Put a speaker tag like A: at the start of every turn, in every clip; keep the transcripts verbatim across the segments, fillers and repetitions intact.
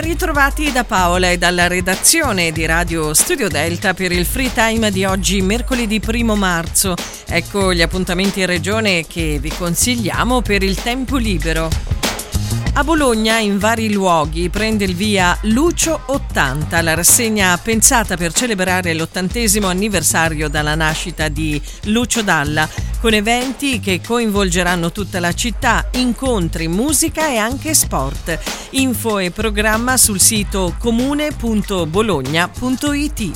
A: Ben ritrovati da Paola e dalla redazione di Radio Studio Delta per il free time di oggi, mercoledì primo marzo. Ecco gli appuntamenti in regione che vi consigliamo per il tempo libero. A Bologna, in vari luoghi, prende il via Lucio ottanta, la rassegna pensata per celebrare l'ottantesimo anniversario dalla nascita di Lucio Dalla, con eventi che coinvolgeranno tutta la città, incontri, musica e anche sport. Info e programma sul sito comune punto bologna punto it.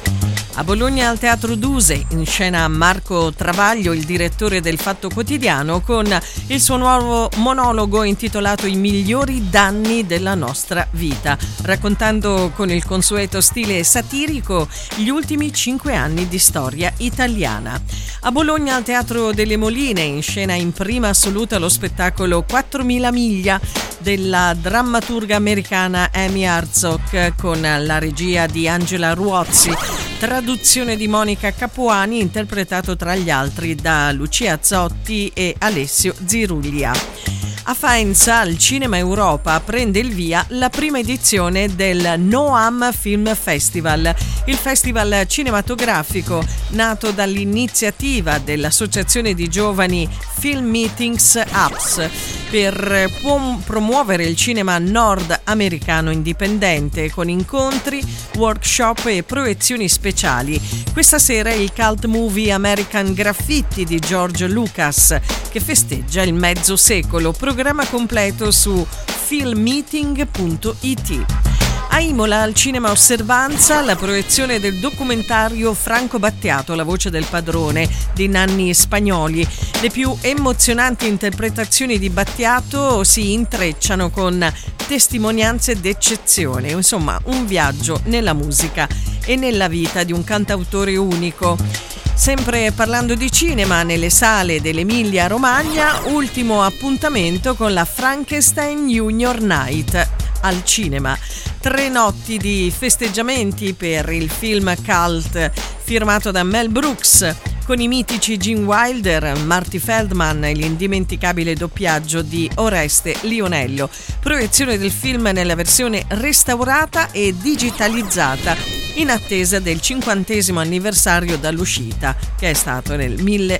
A: A Bologna al Teatro Duse, in scena Marco Travaglio, il direttore del Fatto Quotidiano, con il suo nuovo monologo intitolato I migliori danni della nostra vita, raccontando con il consueto stile satirico gli ultimi cinque anni di storia italiana. A Bologna al Teatro delle Moline, in scena in prima assoluta lo spettacolo quattromila miglia della drammaturga americana Amy Herzog, con la regia di Angela Ruozzi, traduzione di Monica Capuani, interpretato tra gli altri da Lucia Zotti e Alessio Ziruglia. A Faenza, al Cinema Europa, prende il via la prima edizione del Noam Film Festival, il festival cinematografico nato dall'iniziativa dell'Associazione di Giovani Film Meetings Apps per promuovere il cinema nord-americano indipendente, con incontri, workshop e proiezioni speciali. Questa sera il cult movie American Graffiti di George Lucas, che festeggia il mezzo secolo. Programma completo su filmmeeting punto it. A Imola, al Cinema Osservanza, la proiezione del documentario Franco Battiato, la voce del padrone, di Nanni Spagnoli. Le più emozionanti interpretazioni di Battiato si intrecciano con testimonianze d'eccezione, insomma un viaggio nella musica e nella vita di un cantautore unico. Sempre parlando di cinema, nelle sale dell'Emilia Romagna, ultimo appuntamento con la Frankenstein Junior Night al cinema. Tre notti di festeggiamenti per il film cult firmato da Mel Brooks, con i mitici Gene Wilder, Marty Feldman e l'indimenticabile doppiaggio di Oreste Lionello. Proiezione del film nella versione restaurata e digitalizzata, in attesa del cinquantesimo anniversario dall'uscita, che è stato nel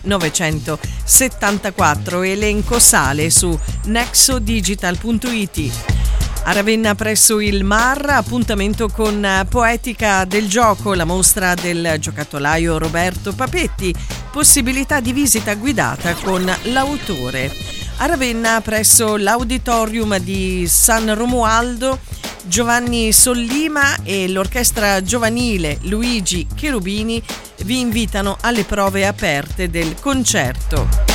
A: millenovecentosettantaquattro. Elenco sale su nexodigital punto it. A Ravenna, presso il Mar, appuntamento con Poetica del Gioco, la mostra del giocattolaio Roberto Papetti, possibilità di visita guidata con l'autore. A Ravenna, presso l'Auditorium di San Romualdo, Giovanni Sollima e l'orchestra giovanile Luigi Cherubini vi invitano alle prove aperte del concerto.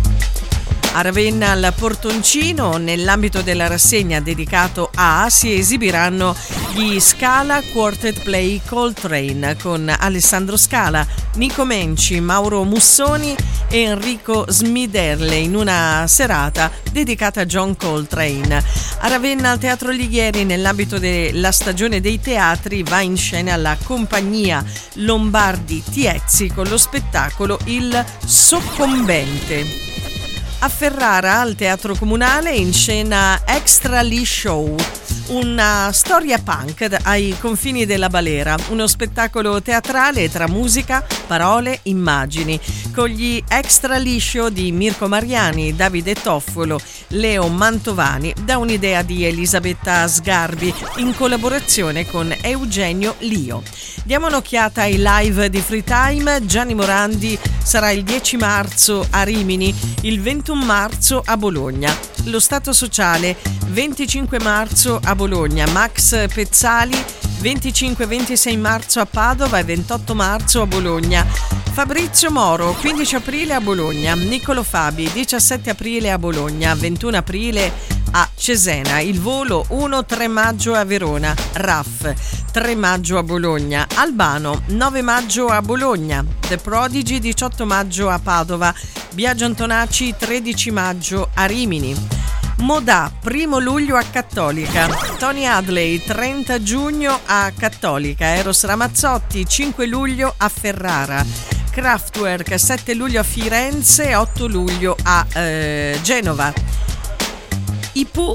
A: A Ravenna, al Portoncino, nell'ambito della rassegna dedicato a, si esibiranno gli Scala Quartet Play Coltrane con Alessandro Scala, Nico Menci, Mauro Mussoni e Enrico Smiderle, in una serata dedicata a John Coltrane. A Ravenna, al Teatro Alighieri, nell'ambito della stagione dei teatri, va in scena la compagnia Lombardi Tiezzi con lo spettacolo Il Soccombente. A Ferrara, al Teatro Comunale, in scena Extra Lee Show, una storia punk ai confini della Balera, uno spettacolo teatrale tra musica, parole, immagini, con gli Extra Lee Show di Mirko Mariani, Davide Toffolo, Leo Mantovani, da un'idea di Elisabetta Sgarbi in collaborazione con Eugenio Lio. Diamo un'occhiata ai live di Free Time. Gianni Morandi sarà il dieci marzo a Rimini, il ventuno marzo a Bologna. Lo Stato Sociale, venticinque marzo a Bologna. Max Pezzali, venticinque ventisei marzo a Padova e ventotto marzo a Bologna. Fabrizio Moro, quindici aprile a Bologna. Niccolo Fabi, diciassette aprile a Bologna, ventuno aprile a Cesena. Il Volo, uno tre maggio a Verona. Raff, tre maggio a Bologna. Albano, nove maggio a Bologna. The Prodigy, diciotto maggio a Padova. Biagio Antonacci, tredici maggio a Rimini. Modà, primo luglio a Cattolica. Tony Hadley, trenta giugno a Cattolica. Eros Ramazzotti, cinque luglio a Ferrara. Kraftwerk, sette luglio a Firenze, otto luglio a eh, Genova. I Pooh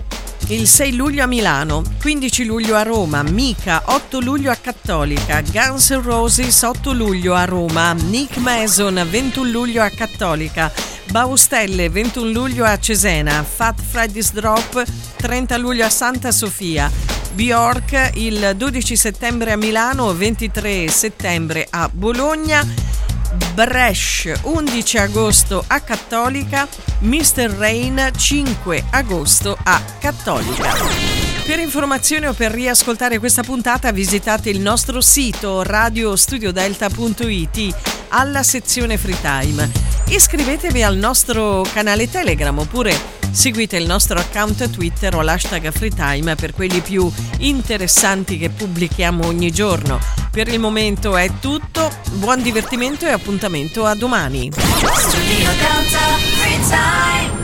A: Il sei luglio a Milano, quindici luglio a Roma, Mika, otto luglio a Cattolica, Guns N' Roses otto luglio a Roma, Nick Mason ventuno luglio a Cattolica, Baustelle ventuno luglio a Cesena, Fat Freddy's Drop trenta luglio a Santa Sofia, Bjork il dodici settembre a Milano, ventitré settembre a Bologna, Bresh undici agosto a Cattolica, mister Rain cinque agosto a Cattolica. Per informazioni o per riascoltare questa puntata visitate il nostro sito radio studio delta punto it alla sezione Free Time. Iscrivetevi al nostro canale Telegram oppure seguite il nostro account Twitter o l'hashtag FreeTime per quelli più interessanti che pubblichiamo ogni giorno. Per il momento è tutto, buon divertimento e appuntamento a domani. Studio Delta Free Time.